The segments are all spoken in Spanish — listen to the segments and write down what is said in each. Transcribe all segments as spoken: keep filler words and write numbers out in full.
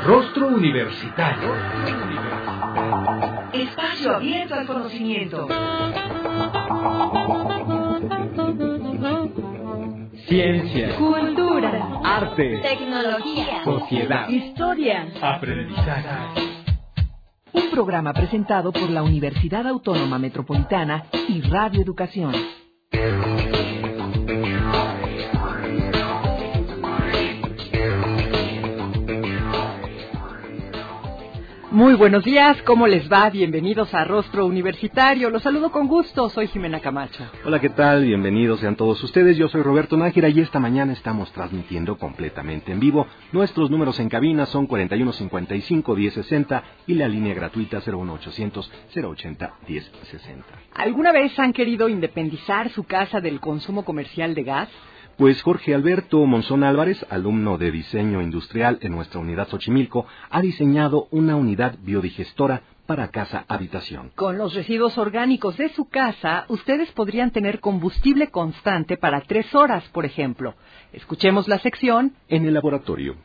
Rostro Universitario. Espacio abierto al conocimiento. Ciencia, cultura, arte, tecnología, sociedad, historia, aprendizaje. Un programa presentado por la Universidad Autónoma Metropolitana y Radio Educación. Muy buenos días, ¿cómo les va? Bienvenidos a Rostro Universitario. Los saludo con gusto, soy Jimena Camacho. Hola, ¿qué tal? Bienvenidos sean todos ustedes. Yo soy Roberto Nájera y esta mañana estamos transmitiendo completamente en vivo. Nuestros números en cabina son cuarenta y uno cincuenta y cinco diez sesenta y la línea gratuita cero uno ochocientos cero ochenta diez sesenta. ¿Alguna vez han querido independizar su casa del consumo comercial de gas? Pues Jorge Alberto Monzón Álvarez, alumno de diseño industrial en nuestra unidad Xochimilco, ha diseñado una unidad biodigestora para casa habitación. Con los residuos orgánicos de su casa, ustedes podrían tener combustible constante para tres horas, por ejemplo. Escuchemos la sección En el laboratorio.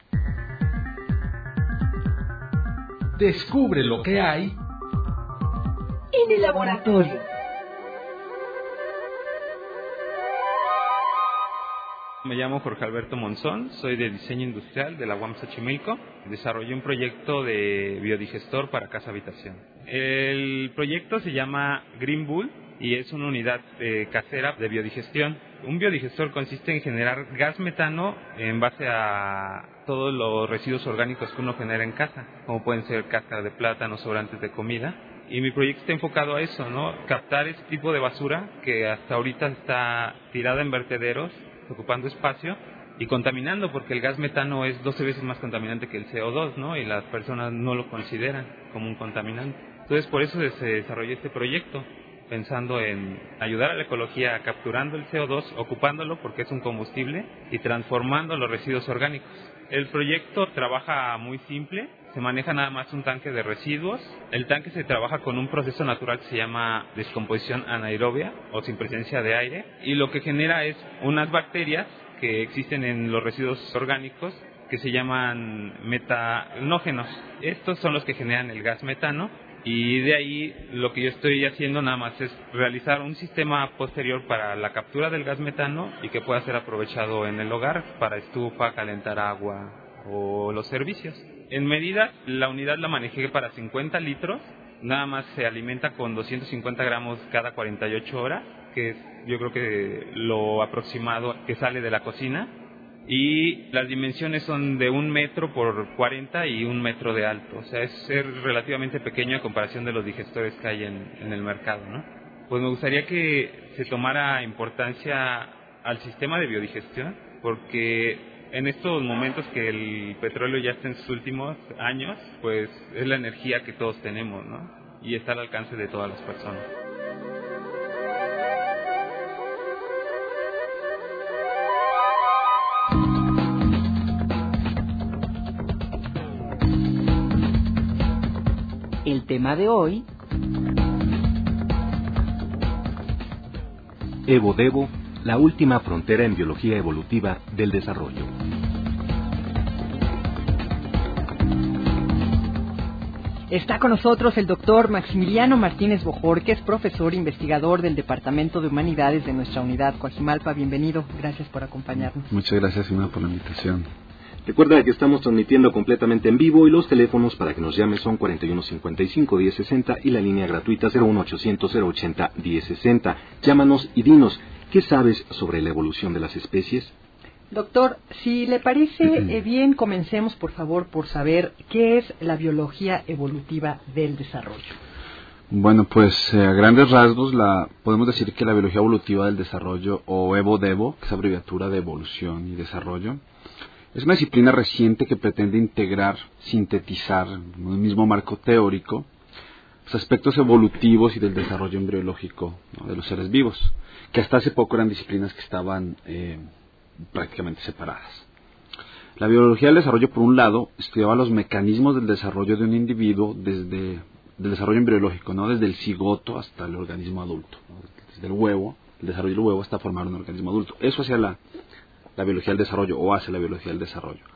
Descubre lo que hay en el laboratorio. Me llamo Jorge Alberto Monzón, soy de diseño industrial de la U A M Xochimilco. Desarrollé un proyecto de biodigestor para casa habitación. El proyecto se llama Green Bull y es una unidad eh, casera de biodigestión. Un biodigestor consiste en generar gas metano en base a todos los residuos orgánicos que uno genera en casa, como pueden ser cáscara de plátano, sobrantes de comida. Y mi proyecto está enfocado a eso, ¿no? Captar ese tipo de basura que hasta ahorita está tirada en vertederos, ocupando espacio y contaminando, porque el gas metano es doce veces más contaminante que el C O dos, ¿no? Y las personas no lo consideran como un contaminante. Entonces, por eso se desarrolló este proyecto, pensando en ayudar a la ecología capturando el C O dos, ocupándolo porque es un combustible y transformando los residuos orgánicos. El proyecto trabaja muy simple, se maneja nada más un tanque de residuos. El tanque se trabaja con un proceso natural que se llama descomposición anaerobia o sin presencia de aire, y lo que genera es unas bacterias que existen en los residuos orgánicos que se llaman metanógenos. Estos son los que generan el gas metano, y de ahí lo que yo estoy haciendo nada más es realizar un sistema posterior para la captura del gas metano y que pueda ser aprovechado en el hogar para estufa, calentar agua o los servicios. En medida, la unidad la manejé para cincuenta litros, nada más se alimenta con doscientos cincuenta gramos cada cuarenta y ocho horas, que es yo creo que lo aproximado que sale de la cocina, y las dimensiones son de un metro por cuarenta y un metro de alto, o sea, es ser relativamente pequeño a comparación de los digestores que hay en, en el mercado, ¿no? Pues me gustaría que se tomara importancia al sistema de biodigestión, porque en estos momentos que el petróleo ya está en sus últimos años, pues es la energía que todos tenemos, ¿no? Y está al alcance de todas las personas. El tema de hoy: EvoDevo, la última frontera en biología evolutiva del desarrollo. Está con nosotros el doctor Maximiliano Martínez Bojorquez, profesor investigador del Departamento de Humanidades de nuestra unidad Coajimalpa. Bienvenido, gracias por acompañarnos. Muchas gracias, Ima, por la invitación. Recuerda que estamos transmitiendo completamente en vivo y los teléfonos para que nos llame son cuarenta y uno cincuenta y cinco diez sesenta y la línea gratuita cero uno ochocientos cero ochenta diez sesenta. Llámanos y dinos, ¿qué sabes sobre la evolución de las especies? Doctor, si le parece eh, bien, comencemos por favor por saber qué es la biología evolutiva del desarrollo. Bueno, pues eh, a grandes rasgos la podemos decir que la biología evolutiva del desarrollo, o EvoDevo, que es abreviatura de evolución y desarrollo, es una disciplina reciente que pretende integrar, sintetizar en un mismo marco teórico los aspectos evolutivos y del desarrollo embriológico, ¿no?, de los seres vivos, que hasta hace poco eran disciplinas que estaban eh, prácticamente separadas. La biología del desarrollo, por un lado, estudiaba los mecanismos del desarrollo de un individuo desde el desarrollo embriológico, ¿no?, desde el cigoto hasta el organismo adulto, ¿no?, desde el huevo, el desarrollo del huevo hasta formar un organismo adulto. Eso hacía la, la biología del desarrollo, o hace la biología del desarrollo.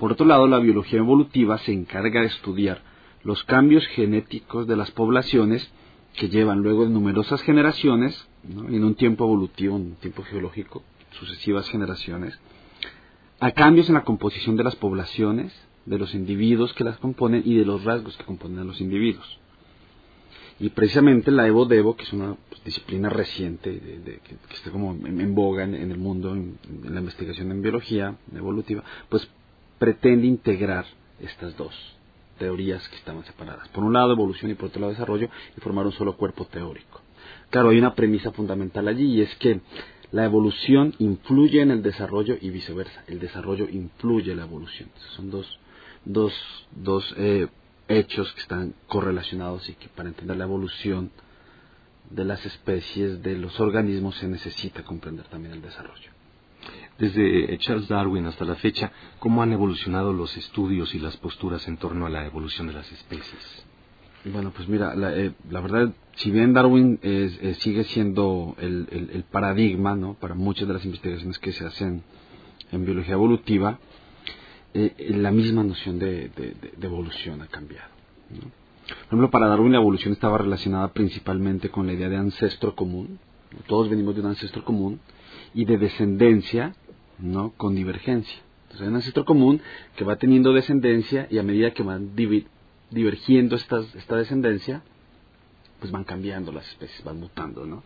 Por otro lado, la biología evolutiva se encarga de estudiar los cambios genéticos de las poblaciones que llevan luego de numerosas generaciones, ¿no?, en un tiempo evolutivo, en un tiempo geológico, sucesivas generaciones, a cambios en la composición de las poblaciones, de los individuos que las componen y de los rasgos que componen a los individuos. Y precisamente la Evo-Devo, que es una pues, disciplina reciente, de, de, que, que está como en, en boga en, en el mundo, en, en la investigación en biología evolutiva, pues pretende integrar estas dos teorías que estaban separadas. Por un lado evolución y por otro lado desarrollo, y formar un solo cuerpo teórico. Claro, hay una premisa fundamental allí, y es que la evolución influye en el desarrollo y viceversa. El desarrollo influye en la evolución. Son dos, dos, dos eh, hechos que están correlacionados y que para entender la evolución de las especies, de los organismos, se necesita comprender también el desarrollo. Desde Charles Darwin hasta la fecha, ¿cómo han evolucionado los estudios y las posturas en torno a la evolución de las especies? Bueno, pues mira, la, eh, la verdad, si bien Darwin eh, eh, sigue siendo el, el, el paradigma, ¿no?, para muchas de las investigaciones que se hacen en biología evolutiva, eh, la misma noción de, de, de evolución ha cambiado, ¿no? Por ejemplo, para Darwin la evolución estaba relacionada principalmente con la idea de ancestro común, ¿no? Todos venimos de un ancestro común, y de descendencia, ¿no?, con divergencia. Entonces hay un ancestro común que va teniendo descendencia, y a medida que van divi- divergiendo estas, esta descendencia, pues van cambiando las especies, van mutando, ¿no?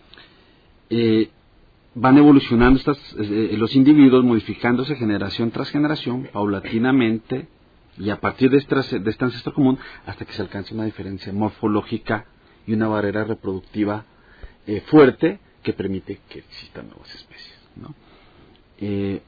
Eh, van evolucionando estas, eh, los individuos, modificándose generación tras generación, paulatinamente, y a partir de este, de este ancestro común, hasta que se alcance una diferencia morfológica y una barrera reproductiva eh, fuerte, que permite que existan nuevas especies, ¿no? Eh,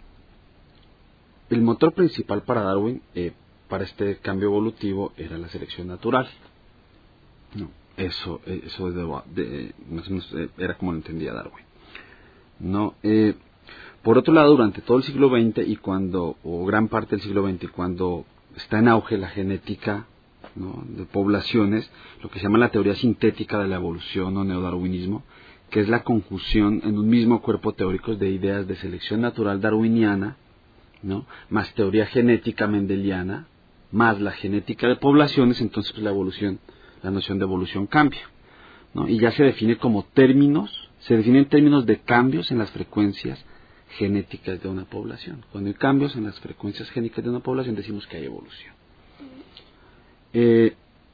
el motor principal para Darwin, eh, para este cambio evolutivo, era la selección natural, ¿no? Eso, eh, eso de, de, más o menos, eh, era como lo entendía Darwin, ¿no? Eh, por otro lado, durante todo el siglo veinte y cuando, o gran parte del siglo veinte, cuando está en auge la genética, ¿no?, de poblaciones, lo que se llama la teoría sintética de la evolución o neodarwinismo, que es la conjunción en un mismo cuerpo teórico de ideas de selección natural darwiniana, ¿no?, más teoría genética mendeliana, más la genética de poblaciones. Entonces pues, la evolución, la noción de evolución cambia, ¿no?, y ya se define como términos, se definen términos de cambios en las frecuencias genéticas de una población. Cuando hay cambios en las frecuencias genéticas de una población, decimos que hay evolución. Eh,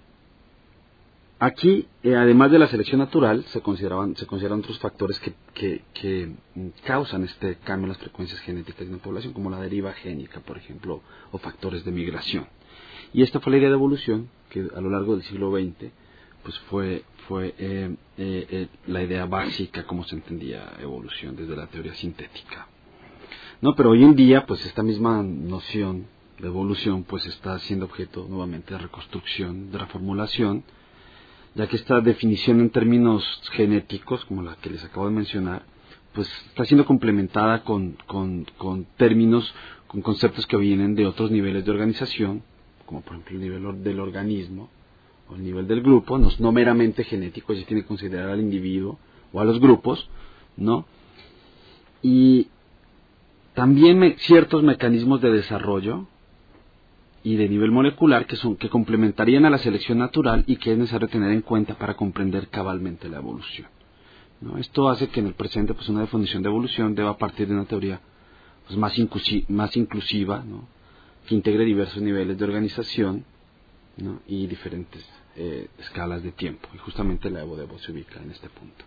Aquí, eh, además de la selección natural, se consideraban, se consideran otros factores que, que, que causan este cambio en las frecuencias genéticas de una población, como la deriva génica, por ejemplo, o factores de migración. Y esta fue la idea de evolución, que a lo largo del siglo veinte, pues fue, fue eh, eh, eh, la idea básica, como se entendía evolución desde la teoría sintética. No, pero hoy en día, pues esta misma noción de evolución, pues está siendo objeto nuevamente de reconstrucción, de reformulación, ya que esta definición en términos genéticos, como la que les acabo de mencionar, pues está siendo complementada con, con, con términos, con conceptos que vienen de otros niveles de organización, como por ejemplo el nivel del organismo o el nivel del grupo, no, no meramente genético, ya tiene que considerar al individuo o a los grupos, ¿no? Y también me, ciertos mecanismos de desarrollo y de nivel molecular que son que complementarían a la selección natural y que es necesario tener en cuenta para comprender cabalmente la evolución, ¿no? Esto hace que en el presente pues una definición de evolución deba partir de una teoría pues más, inclusi- más inclusiva, ¿no?, que integre diversos niveles de organización, ¿no?, y diferentes eh, escalas de tiempo, y justamente la Evo-Devo se ubica en este punto.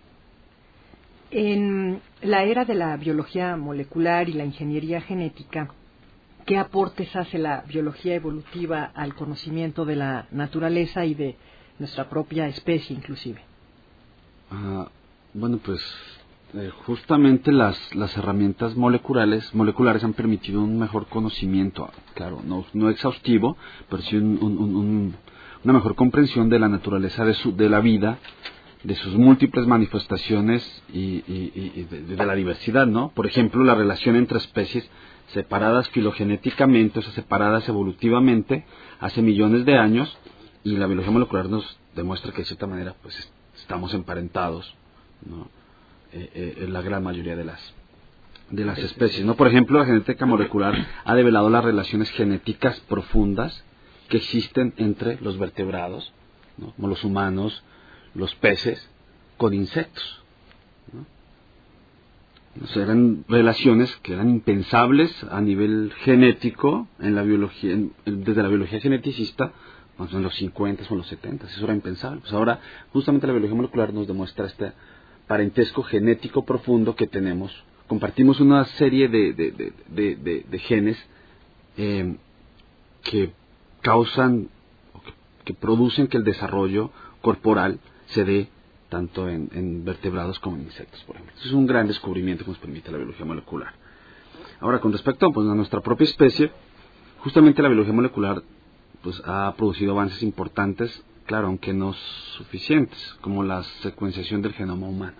En la era de la biología molecular y la ingeniería genética, ¿qué aportes hace la biología evolutiva al conocimiento de la naturaleza y de nuestra propia especie inclusive? Ah, bueno, pues eh, justamente las, las herramientas moleculares, moleculares han permitido un mejor conocimiento, claro, no, no exhaustivo, pero sí un, un, un, una mejor comprensión de la naturaleza de, su, de la vida, de sus múltiples manifestaciones y, y, y de, de la diversidad, ¿no? Por ejemplo, la relación entre especies separadas filogenéticamente, o sea, separadas evolutivamente hace millones de años, y la biología molecular nos demuestra que de cierta manera pues estamos emparentados, ¿no?, eh, eh, en la gran mayoría de las de las especies, ¿no? Por ejemplo, la genética molecular ha develado las relaciones genéticas profundas que existen entre los vertebrados, ¿no? Como los humanos, los peces, con insectos, ¿no? O sea, eran relaciones que eran impensables a nivel genético en la biología, en, desde la biología geneticista, pues en los cincuenta o en los setenta, eso era impensable. Pues ahora, justamente la biología molecular nos demuestra este parentesco genético profundo que tenemos. Compartimos una serie de, de, de, de, de, de genes eh, que causan, que, que producen que el desarrollo corporal se dé tanto en, en vertebrados como en insectos, por ejemplo. Eso es un gran descubrimiento que nos permite la biología molecular. Ahora, con respecto pues, a nuestra propia especie, justamente la biología molecular pues, ha producido avances importantes, claro, aunque no suficientes, como la secuenciación del genoma humano.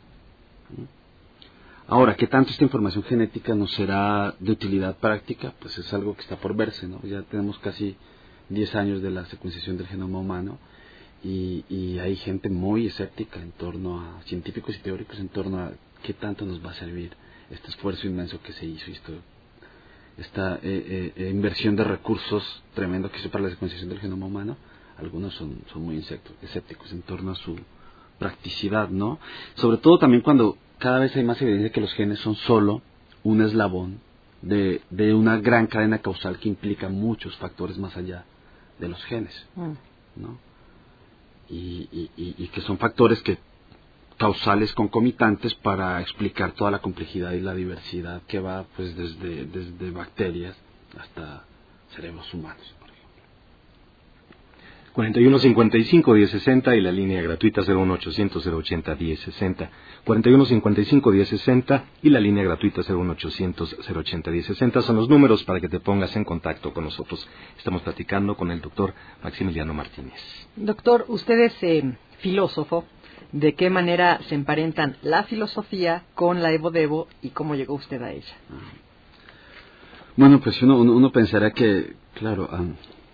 Ahora, ¿qué tanto esta información genética nos será de utilidad práctica? Pues es algo que está por verse, ¿no? Ya tenemos casi diez años de la secuenciación del genoma humano. Y, y hay gente muy escéptica en torno a científicos y teóricos en torno a qué tanto nos va a servir este esfuerzo inmenso que se hizo, esto, esta eh, eh, inversión de recursos tremendo que hizo para la secuenciación del genoma humano. Algunos son, son muy insectos, escépticos en torno a su practicidad, ¿no? Sobre todo también cuando cada vez hay más evidencia que los genes son solo un eslabón de, de una gran cadena causal que implica muchos factores más allá de los genes, ¿no? Y, y, y que son factores que causales concomitantes para explicar toda la complejidad y la diversidad que va pues desde, desde bacterias hasta cerebros humanos, por ejemplo. cuarenta y uno cincuenta y cinco diez sesenta y la línea gratuita cero uno ochocientos cero ochenta diez sesenta. cuarenta y uno cincuenta y cinco diez sesenta y la línea gratuita cero uno ochocientos cero ochenta diez sesenta son los números para que te pongas en contacto con nosotros. Estamos platicando con el doctor Maximiliano Martínez. Doctor, usted es eh, filósofo. ¿De qué manera se emparentan la filosofía con la Evo-Devo y cómo llegó usted a ella? Bueno, pues uno, uno, uno pensaría que, claro, um,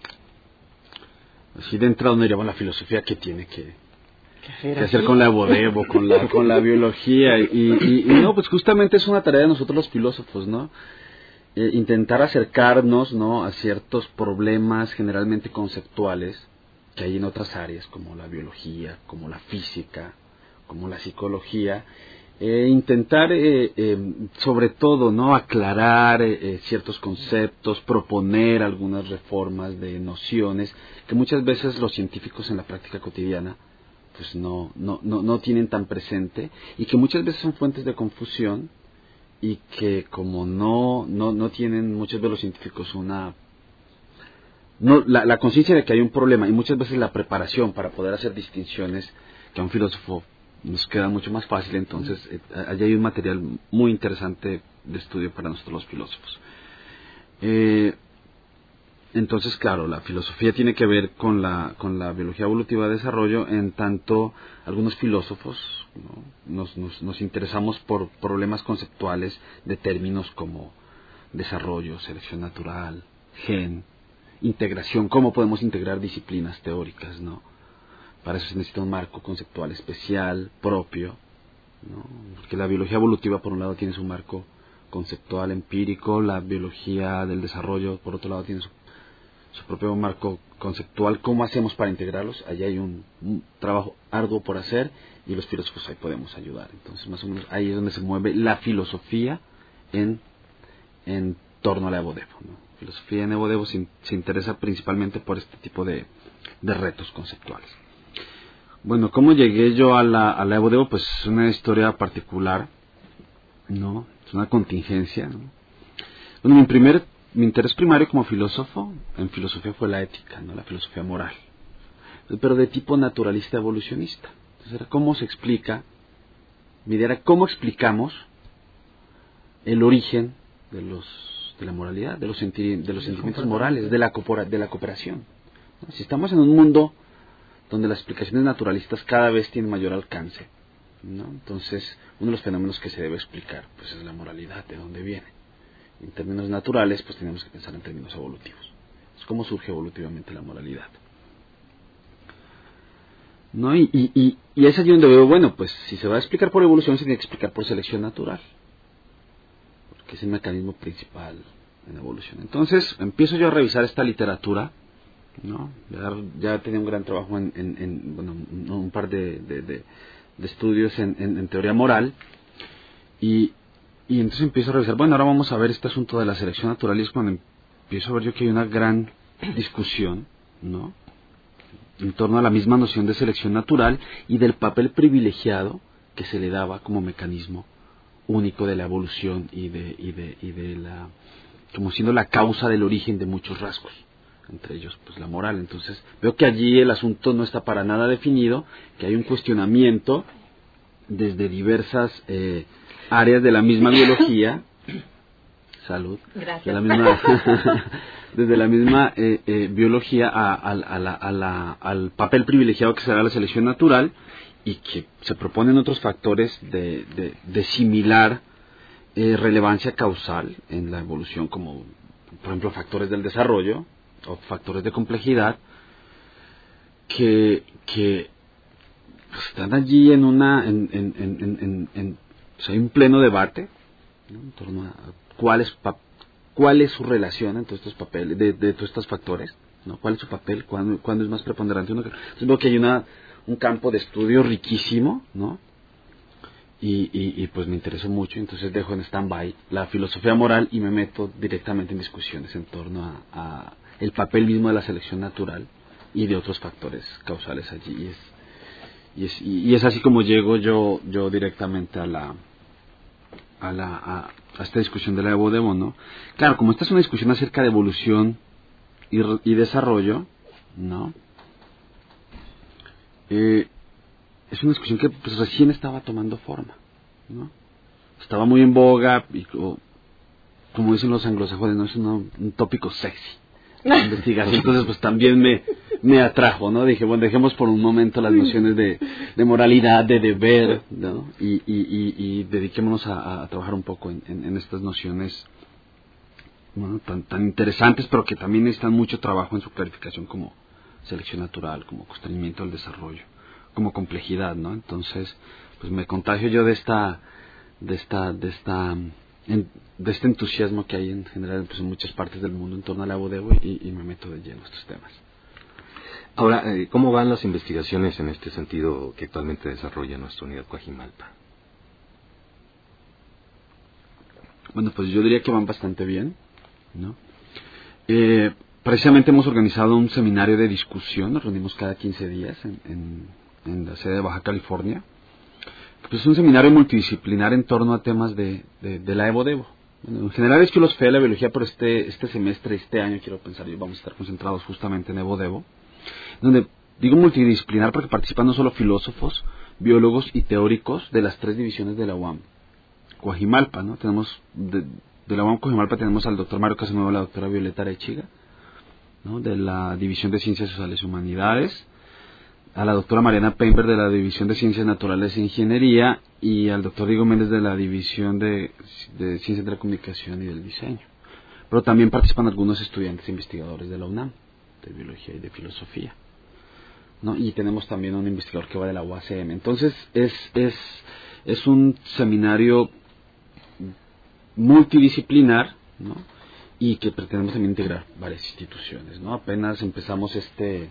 así de entrada uno diría, bueno, la filosofía, ¿qué tiene que, que hacer con la Evo-Devo, con la, con la biología? Y, y, y no, pues justamente es una tarea de nosotros los filósofos, ¿no? Eh, intentar acercarnos, ¿no?, a ciertos problemas generalmente conceptuales que hay en otras áreas, como la biología, como la física, como la psicología, eh, intentar, eh, eh, sobre todo, no aclarar eh, ciertos conceptos, proponer algunas reformas de nociones que muchas veces los científicos en la práctica cotidiana pues no, no, no, no tienen tan presente y que muchas veces son fuentes de confusión y que como no, no, no tienen muchos de los científicos una No, la, la conciencia de que hay un problema y muchas veces la preparación para poder hacer distinciones que a un filósofo nos queda mucho más fácil, entonces eh, allí hay un material muy interesante de estudio para nosotros los filósofos. Eh, entonces, claro, la filosofía tiene que ver con la, con la biología evolutiva de desarrollo, en tanto algunos filósofos, ¿no?, nos, nos, nos interesamos por problemas conceptuales de términos como desarrollo, selección natural, gen, integración, cómo podemos integrar disciplinas teóricas, ¿no? Para eso se necesita un marco conceptual especial, propio, ¿no? Porque la biología evolutiva, por un lado, tiene su marco conceptual empírico, la biología del desarrollo, por otro lado, tiene su, su propio marco conceptual. ¿Cómo hacemos para integrarlos? Allí hay un, un trabajo arduo por hacer y los filósofos ahí podemos ayudar. Entonces, más o menos, ahí es donde se mueve la filosofía en, en torno a la Evo-Devo, ¿no? Filosofía en Evo-Devo se, se interesa principalmente por este tipo de, de retos conceptuales. Bueno, ¿cómo llegué yo a la, a la Evo-Devo? Pues es una historia particular, ¿no? Es una contingencia, ¿no? Bueno, mi primer, mi interés primario como filósofo en filosofía fue la ética, ¿no? La filosofía moral, pero de tipo naturalista evolucionista. Entonces era cómo se explica, mi idea era cómo explicamos el origen de los de la moralidad, de los, senti de los sentimientos morales, de la, de la cooperación. ¿No? Si estamos en un mundo donde las explicaciones naturalistas cada vez tienen mayor alcance, ¿no?, entonces uno de los fenómenos que se debe explicar pues es la moralidad, de dónde viene. En términos naturales, pues tenemos que pensar en términos evolutivos. Es cómo surge evolutivamente la moralidad, ¿no? Y, y, y, y es allí donde veo, bueno, pues si se va a explicar por evolución, se tiene que explicar por selección natural. que es el mecanismo principal en la evolución. Entonces empiezo yo a revisar esta literatura, ¿no? Ya, ya tenía un gran trabajo en, en, en bueno, un par de, de, de, de estudios en, en, en teoría moral, y, y entonces empiezo a revisar, bueno, ahora vamos a ver este asunto de la selección natural, y es cuando empiezo a ver yo que hay una gran discusión, ¿no?, en torno a la misma noción de selección natural y del papel privilegiado que se le daba como mecanismo único de la evolución y de, y de, y de la, como siendo la causa del origen de muchos rasgos, entre ellos pues la moral. Entonces veo que allí el asunto no está para nada definido, que hay un cuestionamiento desde diversas eh, áreas de la misma biología, salud, Gracias. de la misma desde la misma eh, eh, biología a, a, a la, a la, al papel privilegiado que se da la selección natural, y que se proponen otros factores de, de, de similar eh, relevancia causal en la evolución, como por ejemplo factores del desarrollo o factores de complejidad que, que están allí en una en, en, en, en, en o sea, hay un pleno debate, ¿no?, en torno a cuál es pa, cuál es su relación entre estos papeles de, de todos estos factores, ¿no? Cuál es su papel, cuándo, cuándo es más preponderante uno. Entonces veo que hay una un campo de estudio riquísimo, ¿no? Y, y, y pues me interesó mucho, entonces dejo en stand-by la filosofía moral y me meto directamente en discusiones en torno a, a el papel mismo de la selección natural y de otros factores causales allí. Y es, y es, y es así como llego yo yo directamente a la a la a, a esta discusión de la evo-devo, ¿no? Claro, como esta es una discusión acerca de evolución y, y desarrollo, ¿no? Eh, es una discusión que pues, recién estaba tomando forma, ¿no? Estaba muy en boga y, o, como dicen los anglosajones, no es una, un tópico sexy investigación. Entonces pues también me, me atrajo, ¿no? Dije, bueno, dejemos por un momento las nociones de, de moralidad, de deber, ¿no? Y, y, y, y dediquémonos a, a trabajar un poco en, en, en estas nociones, bueno, tan, tan interesantes, pero que también necesitan mucho trabajo en su clarificación, como selección natural, como constreñimiento al desarrollo, como complejidad, ¿no? Entonces pues me contagio yo de esta de esta de esta en, de este entusiasmo que hay en general, pues, en muchas partes del mundo en torno al evo-devo, y, y me meto de lleno a estos temas. Ahora, eh, ¿cómo van las investigaciones en este sentido que actualmente desarrolla nuestra unidad Coajimalpa? Bueno, pues yo diría que van bastante bien, ¿no? Eh, precisamente hemos organizado un seminario de discusión, nos reunimos cada quince días en, en, en la sede de Baja California. Pues es un seminario multidisciplinar en torno a temas de, de, de la evo-devo. Bueno, en general es filosofía de la biología, pero este, este semestre, este año, quiero pensar, y vamos a estar concentrados justamente en evo-devo, donde digo multidisciplinar porque participan no solo filósofos, biólogos y teóricos de las tres divisiones de la U A M Coajimalpa, ¿no? Tenemos de, de la U A M Coajimalpa tenemos al doctor Mario Casanueva y la doctora Violeta Arechiga, ¿no?, de la División de Ciencias Sociales y Humanidades, a la doctora Mariana Pember de la División de Ciencias Naturales e Ingeniería, y al doctor Diego Méndez de la División de, de Ciencias de la Comunicación y del Diseño. Pero también participan algunos estudiantes e investigadores de la UNAM, de Biología y de Filosofía, ¿no? Y tenemos también un investigador que va de la U A C M. Entonces es, es, es un seminario multidisciplinar, ¿no?, y que pretendemos también integrar varias instituciones, ¿no? Apenas empezamos este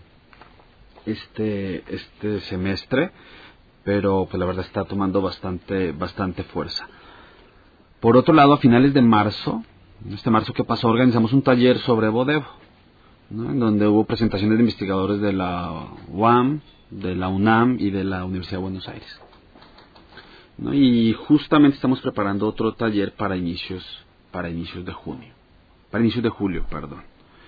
este este semestre, pero pues la verdad está tomando bastante bastante fuerza. Por otro lado, a finales de marzo, este marzo que pasó, organizamos un taller sobre evo-devo, ¿no?, en donde hubo presentaciones de investigadores de la U A M, de la UNAM y de la Universidad de Buenos Aires, ¿no? Y justamente estamos preparando otro taller para inicios para inicios de junio, para inicios de julio, perdón.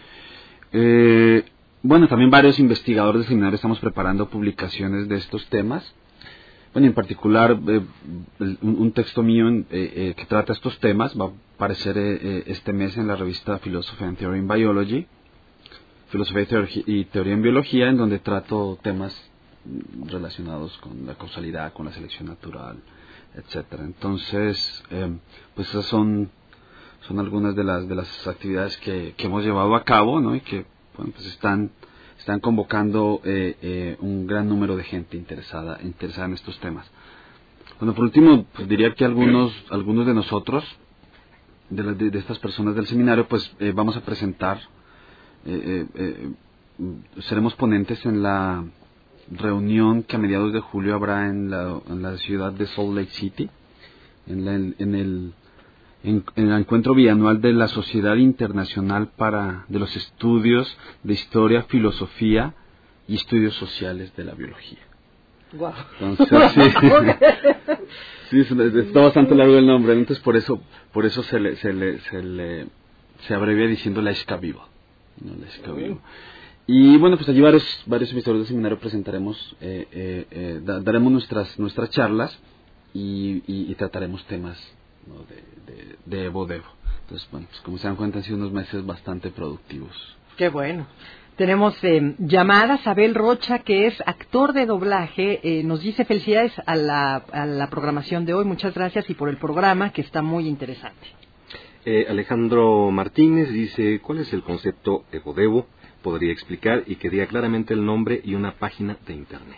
Eh, bueno, también varios investigadores del seminario estamos preparando publicaciones de estos temas. Bueno, en particular, eh, un, un texto mío eh, eh, que trata estos temas va a aparecer eh, eh, este mes en la revista Philosophy and Theory in Biology, Filosofía y Teoría, y Teoría en Biología, en donde trato temas relacionados con la causalidad, con la selección natural, etcétera. Entonces, eh, pues esas son son algunas de las de las actividades que, que hemos llevado a cabo, ¿no? Y que, bueno, pues están están convocando eh, eh, un gran número de gente interesada interesada en estos temas. Bueno, por último, pues diría que algunos algunos de nosotros de, la, de, de estas personas del seminario, pues eh, vamos a presentar, eh, eh, eh, seremos ponentes en la reunión que a mediados de julio habrá en la, en la ciudad de Salt Lake City, en, la, en, en, el, en, en el encuentro bianual de la Sociedad Internacional para de los Estudios de Historia, Filosofía y Estudios Sociales de la Biología. Wow. Entonces, sí, sí, está bastante largo el nombre, entonces por eso, por eso se le, se le, se le, se abrevia diciendo la Escavivo, ¿no? La Escavivo. Y bueno, pues allí varios, varios investigadores del seminario presentaremos, eh, eh, eh, da, daremos nuestras, nuestras charlas y, y, y trataremos temas, ¿no? de, de, de Evo Devo. Entonces, bueno, pues como se dan cuenta han sido unos meses bastante productivos. Qué bueno. Tenemos eh, llamada Abel Rocha, que es actor de doblaje. Eh, nos dice felicidades a la, a la programación de hoy. Muchas gracias y por el programa, que está muy interesante. Eh, Alejandro Martínez dice, ¿cuál es el concepto Evo Devo? Podría explicar y que diga claramente el nombre y una página de internet.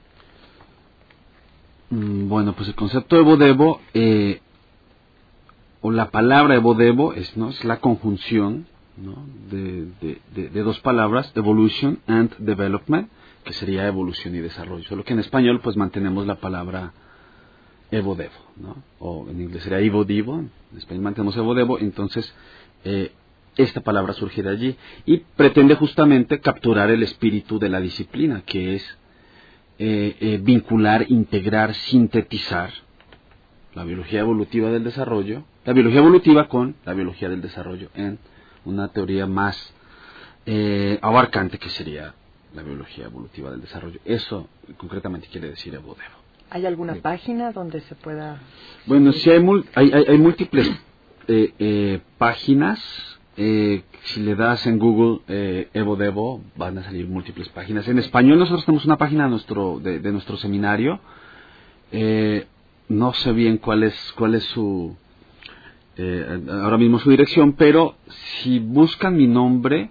Mm, bueno, pues el concepto Evo Devo, eh, o la palabra Evo Devo, es, ¿no? es la conjunción, ¿no? de, de, de, de dos palabras, evolution and development, que sería evolución y desarrollo, solo que en español pues mantenemos la palabra Evo Devo, ¿no? O en inglés sería Evo Devo, en español mantenemos Evo Devo, entonces eh, esta palabra surge de allí y pretende justamente capturar el espíritu de la disciplina, que es eh, eh, vincular, integrar, sintetizar la biología evolutiva del desarrollo, la biología evolutiva con la biología del desarrollo en una teoría más eh, abarcante, que sería la biología evolutiva del desarrollo. Eso concretamente quiere decir Evo Devo. ¿Hay alguna sí. página donde se pueda...? Bueno, sí hay, mul- hay, hay, hay múltiples eh, eh, páginas. Eh, si le das en Google eh, Evo Devo, van a salir múltiples páginas. En español nosotros tenemos una página de nuestro, de, de nuestro seminario. Eh, no sé bien cuál es, cuál es su... Eh, ahora mismo su dirección, pero si buscan mi nombre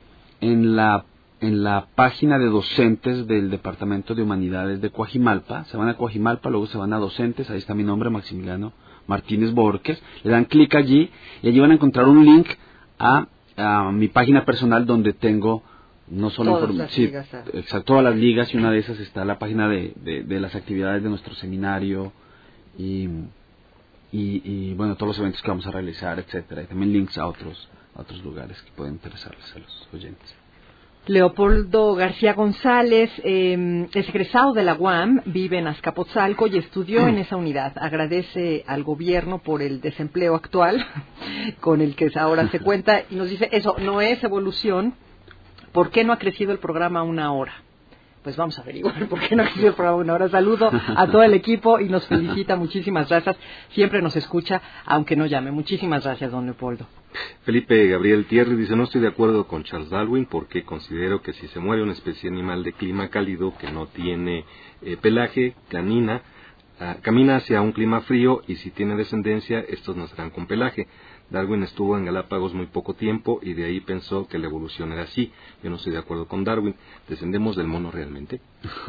en la en la página de docentes del Departamento de Humanidades de Coajimalpa, se van a Coajimalpa, luego se van a docentes, ahí está mi nombre, Maximiliano Martínez Borges, le dan clic allí y allí van a encontrar un link a, a mi página personal donde tengo no solo todas las sí, ligas, ¿eh? exacto, todas las ligas, y una de esas está la página de, de, de las actividades de nuestro seminario y Y, y bueno, todos los eventos que vamos a realizar, etcétera, y también links a otros a otros lugares que pueden interesarles a los oyentes. Leopoldo García González eh, es egresado de la U A M, vive en Azcapotzalco y estudió en esa unidad. Agradece al gobierno por el desempleo actual con el que ahora se cuenta y nos dice, eso no es evolución, ¿por qué no ha crecido el programa una hora? Pues vamos a averiguar por qué no ha crecido el programa una hora. Saludo a todo el equipo y nos felicita, muchísimas gracias. Siempre nos escucha, aunque no llame. Muchísimas gracias, don Leopoldo. Felipe Gabriel Thierry dice, no estoy de acuerdo con Charles Darwin porque considero que si se muere una especie animal de clima cálido que no tiene eh, pelaje, canina, uh, camina hacia un clima frío y si tiene descendencia, estos nacerán con pelaje. Darwin estuvo en Galápagos muy poco tiempo y de ahí pensó que la evolución era así. Yo no estoy de acuerdo con Darwin. ¿Descendemos del mono realmente?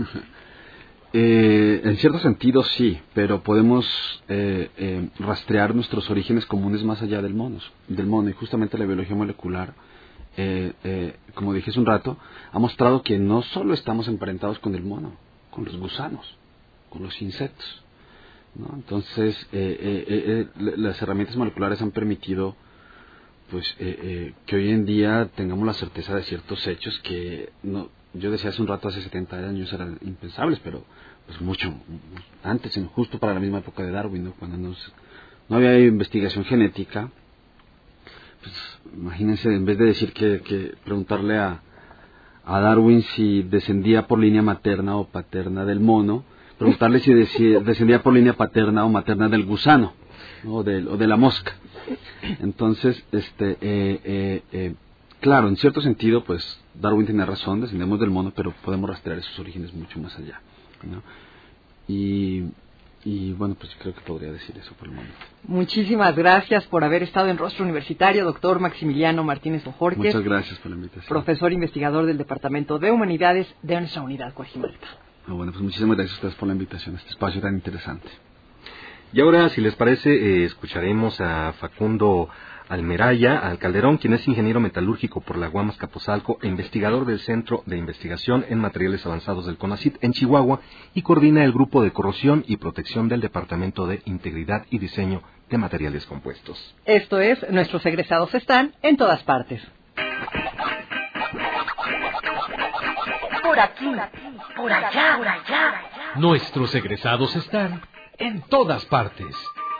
eh, en cierto sentido sí, pero podemos eh, eh, rastrear nuestros orígenes comunes más allá del mono, del mono y justamente la biología molecular, eh, eh, como dije hace un rato, ha mostrado que no solo estamos emparentados con el mono, con los gusanos, con los insectos, ¿no? Entonces eh, eh, eh, eh, las herramientas moleculares han permitido pues eh, eh, que hoy en día tengamos la certeza de ciertos hechos que no, yo decía hace un rato, hace setenta años eran impensables, pero pues mucho antes, en, justo para la misma época de Darwin, ¿no? Cuando nos, no había investigación genética, pues imagínense, en vez de decir que, que preguntarle a, a Darwin si descendía por línea materna o paterna del mono, preguntarle si descendía por línea paterna o materna del gusano, ¿no? o, de, o de la mosca. Entonces, este, eh, eh, eh, claro, en cierto sentido, pues Darwin tiene razón, descendemos del mono, pero podemos rastrear esos orígenes mucho más allá, ¿no? Y, y bueno, pues creo que podría decir eso por el momento. Muchísimas gracias por haber estado en Rostro Universitario, doctor Maximiliano Martínez Bojorquez. Muchas gracias por la invitación. Profesor investigador del Departamento de Humanidades de nuestra unidad Coajimalpa. Ah, bueno, pues muchísimas gracias a ustedes por la invitación a este espacio tan interesante. Y ahora, si les parece, eh, escucharemos a Facundo Almeraya, al Calderón, quien es ingeniero metalúrgico por la U A M Azcapotzalco e investigador del Centro de Investigación en Materiales Avanzados del CONACYT en Chihuahua y coordina el Grupo de Corrosión y Protección del Departamento de Integridad y Diseño de Materiales Compuestos. Esto es, nuestros egresados están en todas partes. Por aquí, por allá, por allá. Nuestros egresados están en todas partes.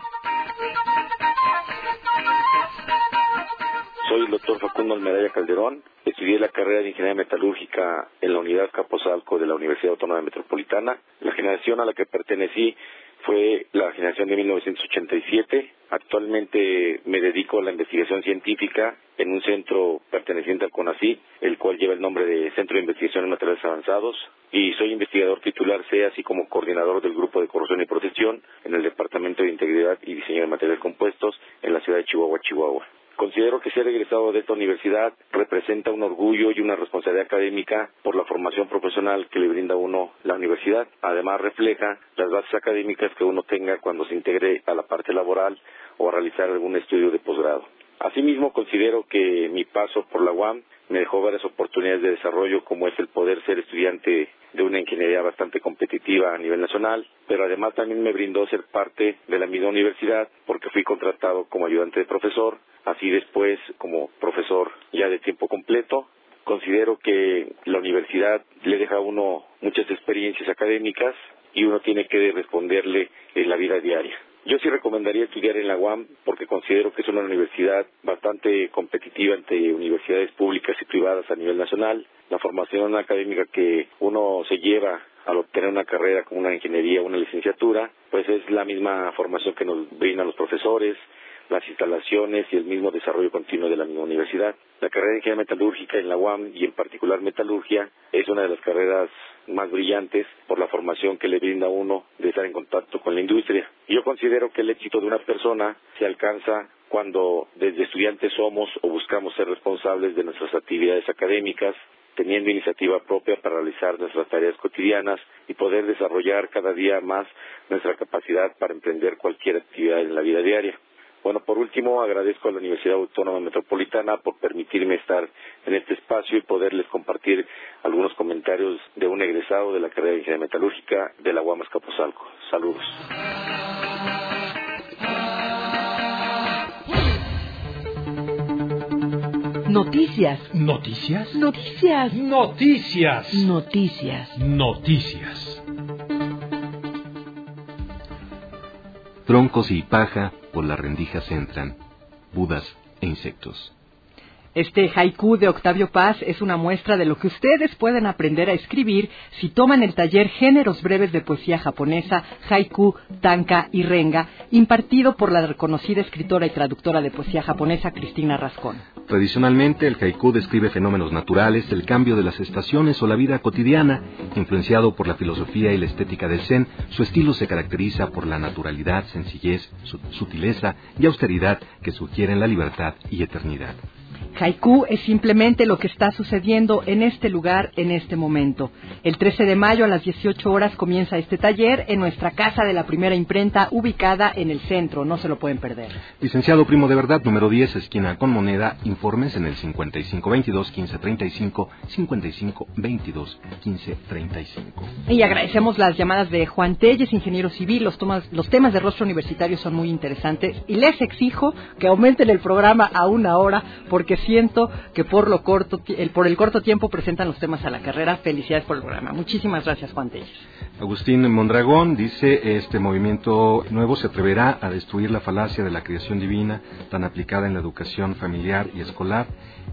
Soy el doctor Facundo Almeraya Calderón. Estudié la carrera de Ingeniería Metalúrgica en la Unidad Azcapotzalco de la Universidad Autónoma Metropolitana. La generación a la que pertenecí fue la generación de mil novecientos ochenta y siete. Actualmente me dedico a la investigación científica en un centro perteneciente al CONACYT, el cual lleva el nombre de Centro de Investigación en Materiales Avanzados, y soy investigador titular C, así como coordinador del Grupo de Corrosión y Protección en el Departamento de Integridad y Diseño de Materiales Compuestos en la ciudad de Chihuahua, Chihuahua. Considero que ser egresado de esta universidad representa un orgullo y una responsabilidad académica por la formación profesional que le brinda a uno la universidad. Además, refleja las bases académicas que uno tenga cuando se integre a la parte laboral o a realizar algún estudio de posgrado. Asimismo, considero que mi paso por la U A M me dejó varias oportunidades de desarrollo, como es el poder ser estudiante de una ingeniería bastante competitiva a nivel nacional, pero además también me brindó ser parte de la misma universidad porque fui contratado como ayudante de profesor, así después como profesor ya de tiempo completo. Considero que la universidad le deja a uno muchas experiencias académicas y uno tiene que responderle en la vida diaria. Yo sí recomendaría estudiar en la U A M porque considero que es una universidad bastante competitiva ante universidades públicas y privadas a nivel nacional. La formación académica que uno se lleva al obtener una carrera como una ingeniería o una licenciatura, pues es la misma formación que nos brindan los profesores, las instalaciones y el mismo desarrollo continuo de la misma universidad. La carrera de Ingeniería Metalúrgica en la U A M y en particular Metalurgia es una de las carreras más brillantes por la formación que le brinda a uno de estar en contacto con la industria. Y yo considero que el éxito de una persona se alcanza cuando desde estudiantes somos o buscamos ser responsables de nuestras actividades académicas, teniendo iniciativa propia para realizar nuestras tareas cotidianas y poder desarrollar cada día más nuestra capacidad para emprender cualquier actividad en la vida diaria. Bueno, por último, agradezco a la Universidad Autónoma Metropolitana por permitirme estar en este espacio y poderles compartir algunos comentarios de un egresado de la carrera de Ingeniería Metalúrgica de la U A M Azcapotzalco. Saludos. Noticias. ¿Noticias? Noticias. Noticias. Noticias. Noticias. Troncos y paja por las rendijas entran, budas e insectos. Este haiku de Octavio Paz es una muestra de lo que ustedes pueden aprender a escribir si toman el taller Géneros Breves de Poesía Japonesa, Haiku, Tanka y Renga, impartido por la reconocida escritora y traductora de poesía japonesa Cristina Rascón. Tradicionalmente, el haiku describe fenómenos naturales, el cambio de las estaciones o la vida cotidiana. Influenciado por la filosofía y la estética del Zen, su estilo se caracteriza por la naturalidad, sencillez, sutileza y austeridad que sugieren la libertad y eternidad. Haiku es simplemente lo que está sucediendo en este lugar, en este momento. El trece de mayo a las dieciocho horas comienza este taller en nuestra Casa de la Primera Imprenta, ubicada en el centro. No se lo pueden perder. Licenciado Primo de Verdad, número diez, esquina con Moneda. Informes en el cincuenta y cinco veintidós quince treinta y cinco, cincuenta y cinco veintidós quince treinta y cinco. Y agradecemos las llamadas de Juan Telles, ingeniero civil. Los, tomas, los temas de rostro universitario son muy interesantes y les exijo que aumenten el programa a una hora porque siento que por lo corto, el, por el corto tiempo presentan los temas a la carrera. Felicidades por el programa. Muchísimas gracias, Juan Telles. Agustín Mondragón dice, este movimiento nuevo se atreverá a destruir la falacia de la creación divina tan aplicada en la educación familiar y escolar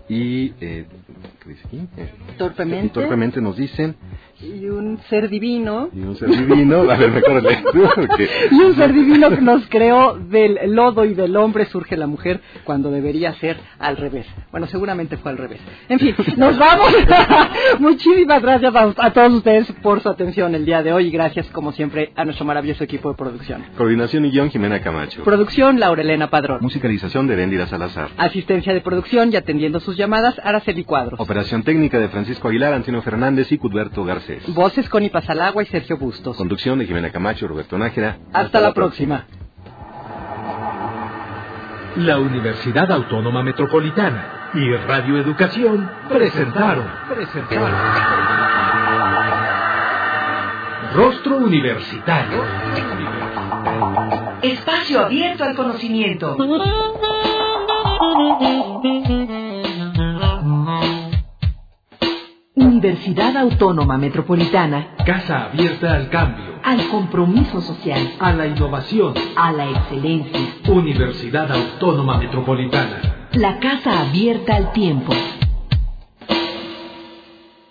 y eh, ¿qué dice aquí? Eh, torpemente. Y torpemente nos dicen y un ser divino y un ser divino a ver mejor leer porque... y un ser divino que nos creó del lodo y del hombre surge la mujer cuando debería ser al revés. Bueno, seguramente fue al revés. En fin, nos vamos. Muchísimas gracias a, a todos ustedes por su atención el día de hoy y gracias como siempre a nuestro maravilloso equipo de producción. Coordinación y guión Jimena Camacho. Producción Laurelena Padrón. Musicalización de Heréndira Salazar. Asistencia de producción y atendiendo sus llamadas Araceli Cuadros. Operación técnica de Francisco Aguilar, Antonio Fernández y Cudberto Garcés. Voces Connie Pasalagua y Sergio Bustos. Conducción de Jimena Camacho y Roberto Nájera. Hasta, Hasta la, la próxima. próxima. La Universidad Autónoma Metropolitana y Radio Educación presentaron, presentaron Rostro Universitario. Espacio abierto al conocimiento. Universidad Autónoma Metropolitana. Casa abierta al cambio, Al compromiso social. a la innovación. A la excelencia. Universidad Autónoma Metropolitana. La casa abierta al tiempo.